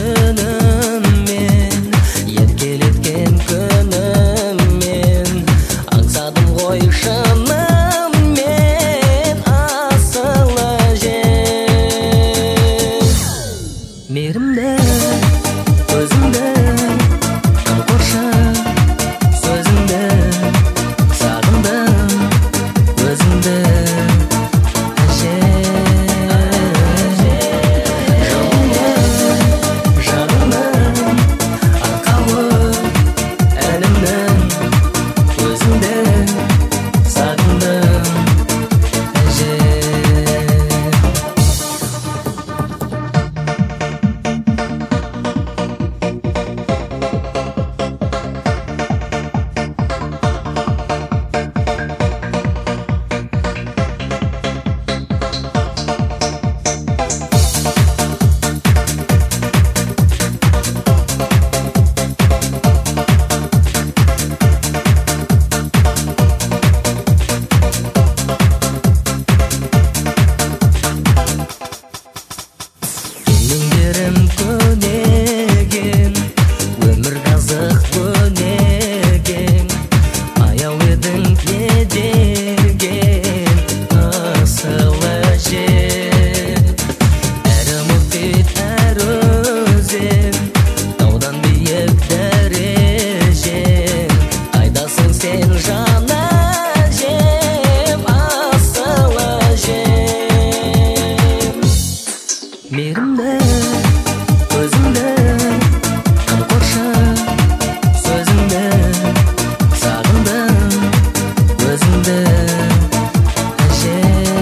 түніммен, еркелеткен күніммен, аңсадым ғой шынымен асыл әже. Мейірімді көзіңді қамқоршы сөзіңді, сағындым өзіңді әже. Жанымның арқауы әлімнің, өзіңді сағындым әже. Көнерім көнеген, өмір қазық көнеген, аяу едің не деген асыл әже. Әрі мұхит әр өзен, таудан биік дәрежен, қайдасың сен жан әжем, асыл әжем. Мейірімді көзіңді қамқоршы сөзіңді, сағындым өзіңді әже.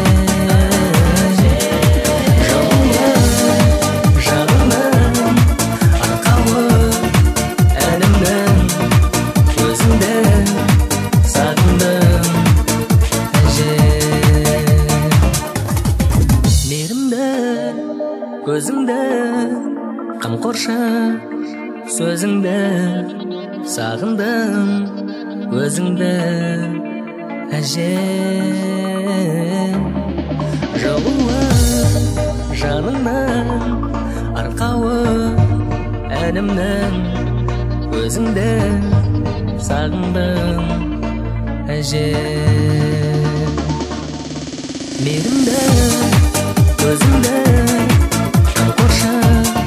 Жанымның арқауы әлімнің, өзіңді сағындым әже. Мейірімді көзіңді қамқоршы сөзіңді, сағындым өзіңді әже. Жылуы жанымның арқауы әлімнің, өзіңді сағындым әже. Мейірімді көзіңді қамқоршы